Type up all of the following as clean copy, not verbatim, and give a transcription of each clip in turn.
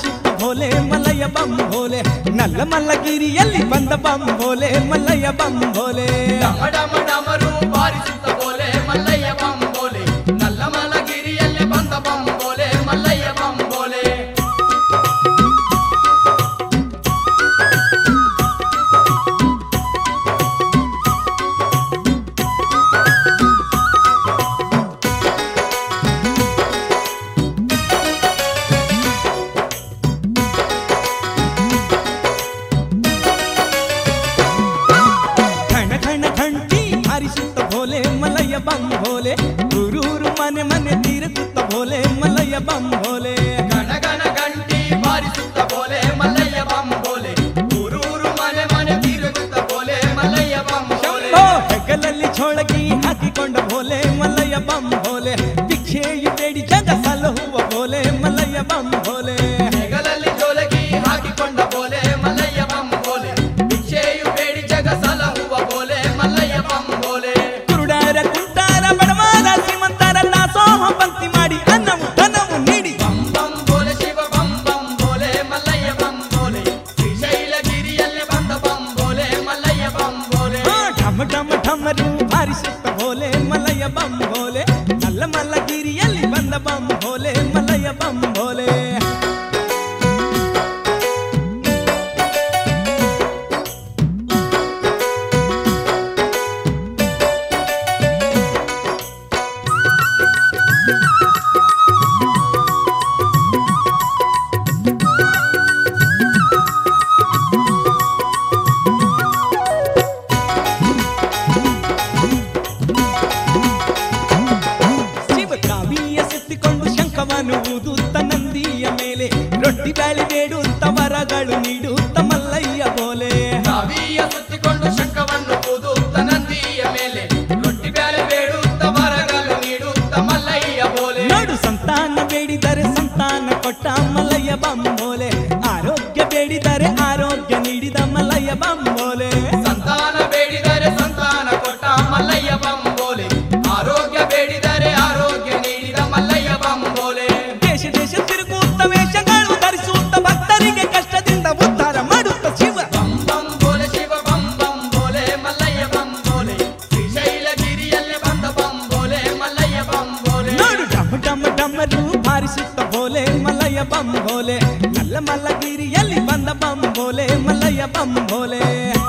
ಬಾರಿಸುತ್ತ ಭೋಲೆ ಮಲಯ ಬಂ ಭೋಲೆ ನಲ್ಲ ಮಲ್ಲಗಿರಿಯಲ್ಲಿ ಬಂದ ಬಂ ಭೋಲೆ ಮಲಯ ಬಂ ಭೋಲೆ ಡಮ ಡಮ ಡಮರು ಬಾರಿಸುತ್ತ ಭೋಲೆ ಮಲ್ಲಯ್ಯ ಬಂ ಭೋಲೆ ನಲ್ಲ ಮಲಗಿರಿಯಲ್ಲಿ ಬಂದ ಬಂ ಭೋಲೆ ಮಲ್ಲಯ್ಯ ಬಂ ಭೋಲೆ ಮಲಯ ಬಂ ಭೋಲೆ ಊರೂರು ಮನೆ ಮನೆ ತಿರುಗುತ್ತ ಭೋಲೆ ಮಲಯ ಬಂ ಭೋಲೆ ಗಣ ಗಣ ಗಂಟಿ ಬಾರಿಸುತ್ತ ಭೋಲೆ ಮಲ್ಲಯ್ಯ ಬಂ ಭೋಲೆ ಊರೂರು ಮನೆ ಮನೆ ತಿರುಗುತ್ತ ಭೋಲೆ ಮಲ್ಲಯ್ಯ ಬಂ ಭೋಲೆ ಹೆಗಲಲ್ಲಿ ಚೋಳಗಿ ಹಾಕಿಕೊಂಡ ಭೋಲೆ ಮಲಯ ಬಂ ಭೋಲೆ ಭಿಕ್ಷೆಯು ಬೇಡಿ ಜಗ ಸಲಹುವ ಭೋಲೆ ಮಲಯ ಬಂ ಭೋಲೆ ಹೆಗಲಲ್ಲಿ ಚೋಳಗಿ ಹಾಕಿಕೊಂಡ ಭೋಲೆ ಮಲ್ಲಯ್ಯ ಬಂ ಭೋಲೆ ಭಿಕ್ಷೆಯು ಬೇಡಿ ಜಗ ಸಲಹುವ ಭೋಲೆ ಮಲ್ಲಯ್ಯ ಬಂ ಭೋಲೆ ಪಂಕ್ತಿ ಮಾಡಿ ಅನ್ನವು ಧನವು ನೀಡಿ ಬಂ ಬಂ ಭೋಲೆ ಶಿವ ಬಂ ಬಂ ಭೋಲೆ ಮಲ್ಲಯ್ಯ ಬಂ ಭೋಲೆ ಶ್ರೀಶೈಲಗಿರಿಯಲ್ಲಿ ಬಂದ ಬಂ ಭೋಲೆ ಮಲ್ಲಯ್ಯ ಬಂ ಭೋಲೆ ಢಮ ಢಮ ಢಮರು ಬಾರಿಸುತ್ತ ಭೋಲೆ ಮಲಯ ಬಂ ಭೋಲೆ ನಲ್ಲ ಮಲ್ಲಗಿರಿಯಲ್ಲಿ ಬಂದ ಬಂ ಭೋಲೆ ಮಲಯ ಬಂ ಭೋಲೆ ಊದುತ್ತ ನಂದಿಯ ಮೇಲೆ ರೊಟ್ಟಿ ಬ್ಯಾಳಿ ಬೇಡುತ್ತ ವರಗಳು ನೀಡುತ್ತ ಮಲ್ಲಯ್ಯ ಬೋಲೆ ಕಾವಿಯ ಸುತ್ತಿಕೊಂಡು ಶಂಖವನ್ನು ಊದುತ್ತ ನಂದಿಯ ಮೇಲೆ ರೊಟ್ಟಿ ಬ್ಯಾಳಿ ಬೇಡುತ್ತ ವರಗಳು ನೀಡುತ್ತ ಮಲ್ಲಯ್ಯ ಬೋಲೆ ನೋಡು ಸಂತಾನ ಬೇಡಿದರೆ ಸಂತಾನ ಕೊಟ್ಟ ಮಲ್ಲಯ್ಯ ಬಂ ಬೋಲೆ ಆರೋಗ್ಯ ಬೇಡಿದರೆ ಆರೋಗ್ಯ ನೀಡಿದ ಮಲ್ಲಯ್ಯ ಬಂ ಬೋಲೆ ಸಂತಾನ ಬೇಡಿದರೆ ಸಂತಾನ ಕೊಟ್ಟ ಮಲ್ಲಯ್ಯ ಬಂ ಬೋಲೆ ಆರೋಗ್ಯ ಬೇಡಿದರೆ ಆರೋಗ್ಯ ನೀಡಿದ ಮಲ್ಲಯ್ಯ ಬಂ ಬೋಲೆ ದೇಶ ದೇಶ ತಿರುಗುತ್ತ ವೇಷಗಳು ಧರಿಸುತ್ತ ಭಕ್ತರಿಗೆ ಕಷ್ಟದಿಂದ ಉದ್ಧಾರ ಮಾಡುತ್ತ ಶಿವ ಬಂ ಬಂ ಭೋಲೆ ಶಿವ ಬಂ ಬಂ ಭೋಲೆ ಮಲ್ಲಯ್ಯ ಬಂ ಭೋಲೆ ಶ್ರೀಶೈಲಗಿರಿಯಲ್ಲಿ ಬಂದ ಬಂ ಭೋಲೆ ಮಲ್ಲಯ್ಯ ಬಂ ಭೋಲೆ ನೋಡು ಡಮ ಡಮ ಡಮರು ಬಾರಿಸುತ್ತ ಭೋಲೆ ಮಲ್ಲಯ್ಯ ಬಂ ಭೋಲೆ ನಲ್ಲ ಮಲ್ಲಗಿರಿಯಲ್ಲಿ ಬಂದ ಬಂ ಭೋಲೆ ಮಲ್ಲಯ್ಯ ಬಂ ಭೋಲೆ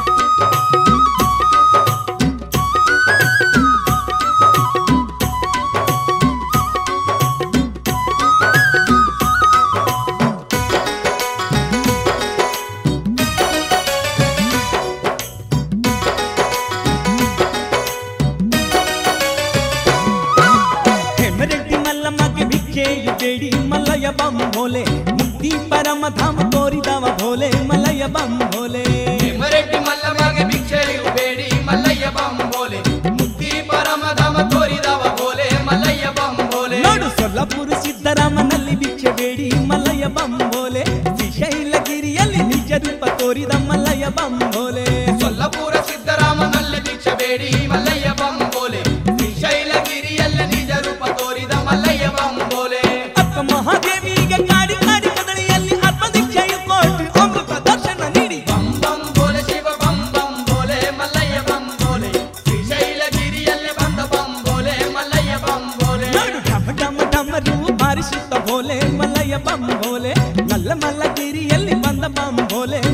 ಬೇಡಿ ಮಲ್ಲಯ್ಯ ಬಂ ಭೋಲೆ ಮುಕ್ತಿ ಪರಮ ಧಾಮ ತೋರಿದವ ಭೋಲೆ ಮಲ್ಲಯ್ಯ ಬಂ ಭೋಲೆ ಹೇಮರೆಡ್ಡಿ ಮಲ್ಲಮ್ಮಗೆ ಭಿಕ್ಷೆಯು ಬೇಡಿ ಮಲ್ಲಯ್ಯ ಬಂ ಭೋಲೆ ಮುಕ್ತಿ ಪರಮ ಧಾಮ ತೋರಿದವ ಭೋಲೆ ಮಲ್ಲಯ್ಯ ಬಂ ಭೋಲೆ ನೋಡು ಸೊಲ್ಲಪುರ ಸಿದ್ದರಾಮನಲ್ಲಿ ಭಿಕ್ಷೆ ಬೇಡಿ ಮಲ್ಲಯ್ಯ ಬಂ ಭೋಲೆ ಶ್ರೀಶೈಲಗಿರಿಯಲ್ಲಿ ನಿಜ ರೂಪ ತೋರಿದ ಮಲ್ಲಯ್ಯ ಬಂ ಭೋಲೆ ಸೊಲ್ಲಪುರ ಸಿದ್ದರಾಮನಲ್ಲಿ ಭಿಕ್ಷೆ ಬೇಡಿ ಮಲ್ಲಯ್ಯ ಬಂ ಭೋಲೆ ಶ್ರೀಶೈಲಗಿರಿಯಲ್ಲಿ ನಿಜ ರೂಪ ತೋರಿದ ಮಲ್ಲಯ್ಯ ಬಂ ಭೋಲೆ ಮಹಾದೇವಿಗೆ ಕಾಡಿ ಕಾಡಿ ಕದಳಿಯಲ್ಲಿ ಆತ್ಮದೀಕ್ಷೆಯ ಕೊಟ್ಟು ಅಮೃತ ದರ್ಶನ ನೀಡಿ ಬಂ ಬಂ ಭೋಲೆ ಶಿವ ಬಂ ಬಂ ಭೋಲೆ ಮಲ್ಲಯ್ಯ ಬಂ ಭೋಲೆ ಶ್ರೀಶೈಲಗಿರಿಯಲ್ಲಿ ಬಂದ ಬಂ ಭೋಲೆ ಮಲ್ಲಯ್ಯ ಬಂ ಭೋಲೆ ನೋಡು ಢಮ ಢಮ ಢಮರು ಬಾರಿಸುತ್ತ ಭೋಲೆ ಮಲ್ಲಯ್ಯ ಬಂ ಭೋಲೆ ನಲ್ಲ ಮಲ್ಲಗಿರಿಯಲ್ಲಿ ಬಂದ ಬಂ ಭೋಲೆ